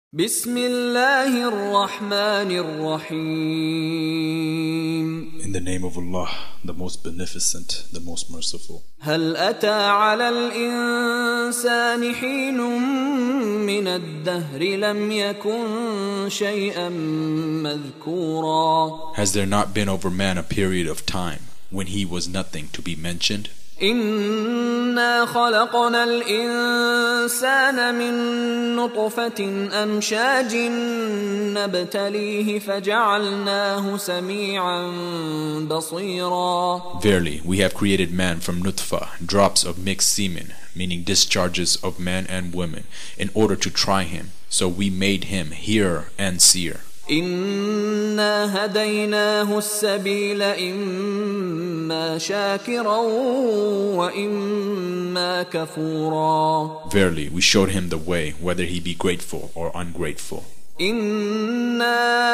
بسم الله الرحمن الرحيم. In the name of Allah, the most beneficent, the most merciful. هل أتى على الإنسان حين من الدهر لم يكن شيئا مذكورا. Has there not been over man a period of time when he was nothing to be mentioned? إنا خلقنا الإنسان من نطفة أمشاج نبتليه فجعلناه سميعا بصيرا. Verily, we have created man from nutfa, drops of mixed semen, meaning discharges of men and women, in order to try him. So we made him hearer and seer. إنا هديناه السبيل إما شاكرا وإما كفورا. Verily, we showed him the way, whether he be grateful or ungrateful. إنا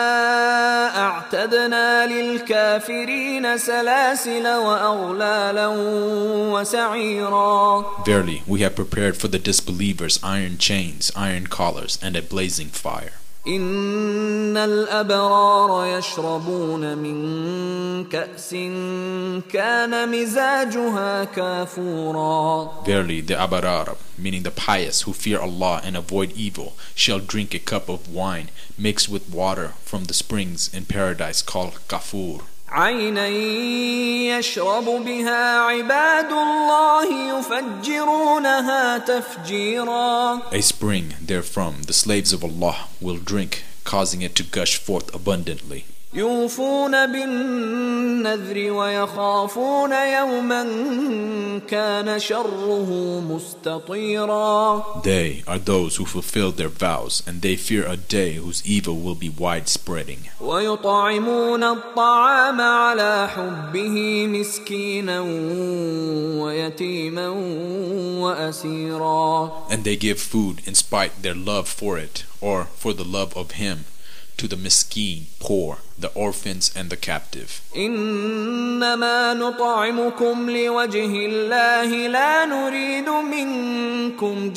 أعتدنا للكافرين سلاسل وأغلالا وسعيرا. Verily, we have prepared for the disbelievers iron chains, iron collars, and a blazing fire. إن الأبرار يشربون من كأس كان مزاجها كافورا. Verily, the Abarar, meaning the pious who fear Allah and avoid evil, shall drink a cup of wine mixed with water from the springs in paradise called Kafur. عينا يشرب بها عباد الله يفجرونها تفجيرا. A spring therefrom the slaves of Allah will drink, causing it to gush forth abundantly. يوفون بالنذر ويخافون يوما كان شره مستطيرا. They are those who fulfill their vows, and they fear a day whose evil will be widespreading. ويطعمون الطعام على حبه مسكينا ويتيما وأسيرا. And they give food in spite their love for it, or for the love of him, to the miskeen, poor, the orphans and the captive. إنما نطعمكم لوجه الله لا نريد منكم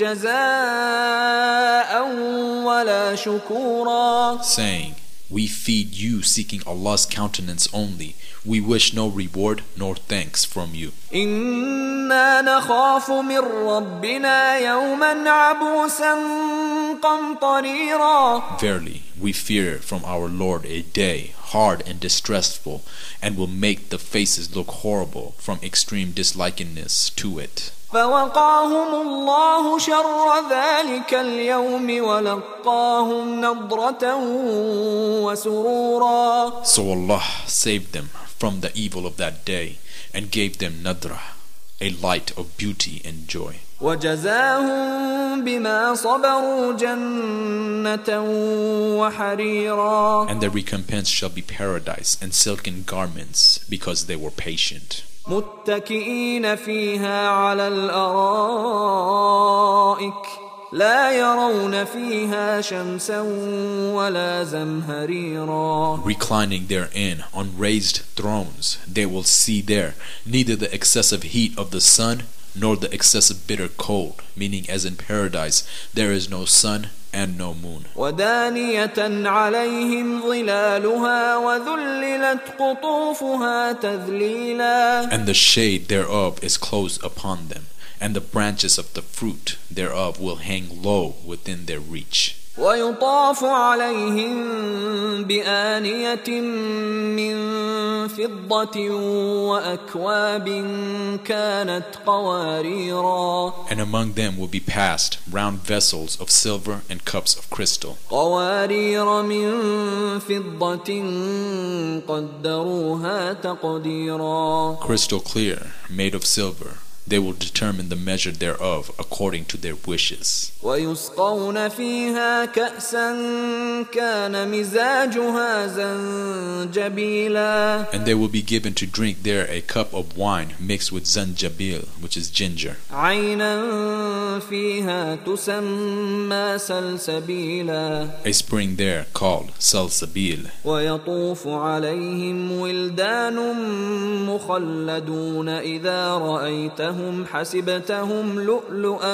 جزاء ولا شكورا. Saying, we feed you seeking Allah's countenance only. We wish no reward nor thanks from you. إنا نخاف من ربنا يوما عبوسا قمطريرا. Verily, we fear from our Lord a day hard and distressful, and will make the faces look horrible from extreme dislikeness to it. فوقاهم الله شر ذلك اليوم ولقاهم نضرة وسرورا. So Allah saved them from the evil of that day and gave them nadra, a light of beauty and joy. وجزاهم بما صبروا جنة وحريرا. And their recompense shall be paradise and silken garments, because they were patient. متكئين فيها على الأرائك لا يرون فيها شمسا ولا زمهريرا. Reclining therein on raised thrones, they will see there neither the excessive heat of the sun nor the excessive bitter cold, meaning as in paradise there is no sun and no moon. ودانية عليهم ظلالها وذللت قطوفها تذليلا. And the shade thereof is closed upon them, and the branches of the fruit thereof will hang low within their reach. ويطاف عليهم بآنية من فضة وأكواب كانت قواريرا. And among them will be passed round vessels of silver and cups of crystal. قوارير من فضة قدروها تقديرا. Crystal clear, made of silver. They will determine the measure thereof according to their wishes. ويسقون فيها كأسا كان مزاجها زنجبيلا. And they will be given to drink there a cup of wine mixed with zanjabil, which is ginger. عينا فيها تسمى سلسبيلا. A spring there called salsabil. ويطوف عليهم ولدان مخلدون إذا رأيتهم حسبتهم لؤلؤا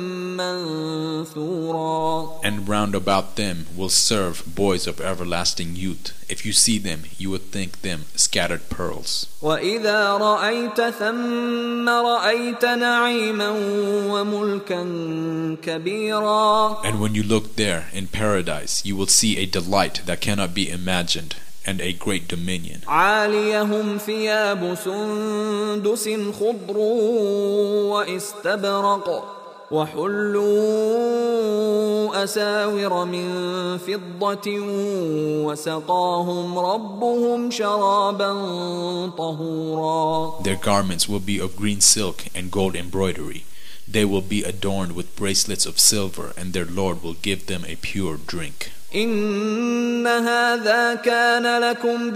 منثورا. And round about them will serve boys of everlasting youth. If you see them, you would think them scattered pearls. وإذا رأيت ثم رأيت نعيما وملكا كبيرا. And when you look there in paradise, you will see a delight that cannot be imagined and a great dominion. عاليهم ثياب سندس خضر واستبرق وحلوا أساور من فضة وسقاهم ربهم شرابا طهورا. Their garments will be of green silk and gold embroidery. They will be adorned with bracelets of silver, and their Lord will give them a pure drink. إن هذا كان لكم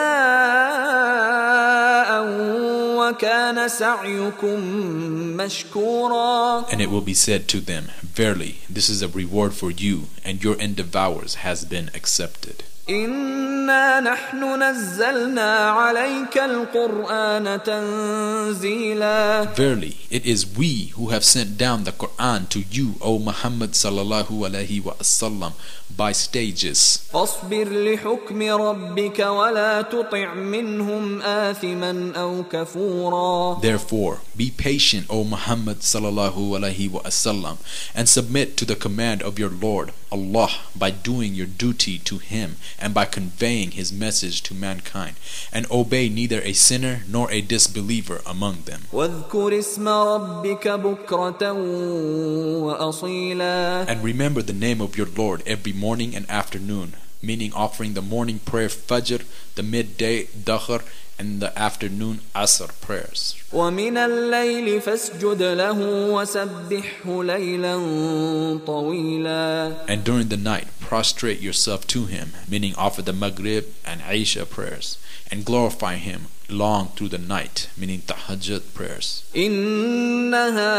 جزاء وكان سعيكم مشكورا. And it will be said to them, Verily, this is a reward for you, and your endeavors has been accepted. إنا نحن نزلنا عليك القرآن تنزيلا. Verily, it is we who have sent down the Quran to you, O Muhammad sallallahu alaihi wasallam, by stages. فاصبر لحكم ربك ولا تطع منهم آثما أو كفورا. Therefore, be patient, O Muhammad sallallahu alaihi wasallam, and submit to the command of your Lord, Allah, by doing your duty to Him and by conveying His message to mankind, and obey neither a sinner nor a disbeliever among them. واذكر اسم ربك بكرة وأصيلا. And remember the name of your Lord every morning and afternoon, meaning offering the morning prayer Fajr, the midday Dahr, and the afternoon Asr prayers. ومن الليل فاسجد له وسبحه ليلا طويلا. And during the night prostrate yourself to Him, meaning offer the Maghrib and Isha prayers, and glorify Him long through the night, meaning Tahajjud prayers. إن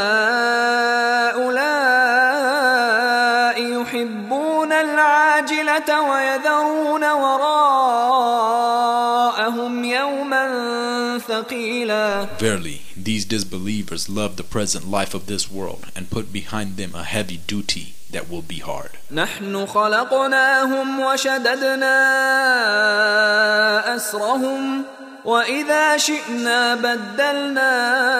هؤلاء يحبون العاجلة ويذرون وراءهم يوما ثقيلا. Verily, these disbelievers love the present life of this world and put behind them a heavy duty that will be hard. نحن خلقناهم وشددنا أسرهم وإذا شئنا بدلنا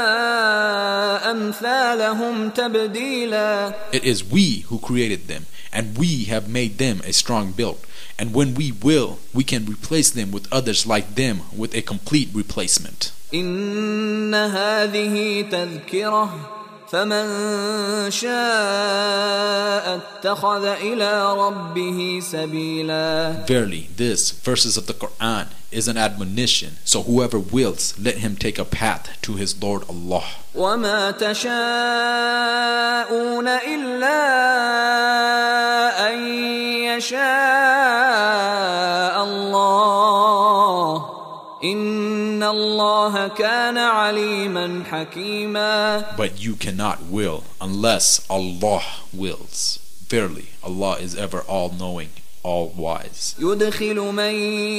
أمثالهم تبديلا. It is we who created them, and we have made them a strong build, and when we will, we can replace them with others like them with a complete replacement. إن هذه تذكرة فمن شاء اتخذ إلى ربه سبيلا. Verily, this, verses of the Quran, is an admonition, so whoever wills, let him take a path to his Lord Allah. وما تشاءون إلا أن يشاء الله إن الله كان عليما حكيما. But you cannot will unless Allah wills. Verily, Allah is ever all-knowing, all-wise. يدخل من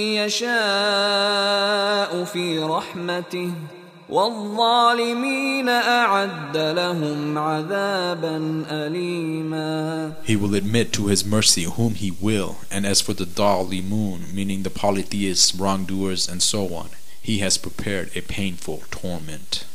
يشاء في رحمته والظالمين أعد لهم عذابا أليما. He will admit to His mercy whom He will, and as for the Dhalimun, meaning the polytheists, wrongdoers, and so on, He has prepared a painful torment.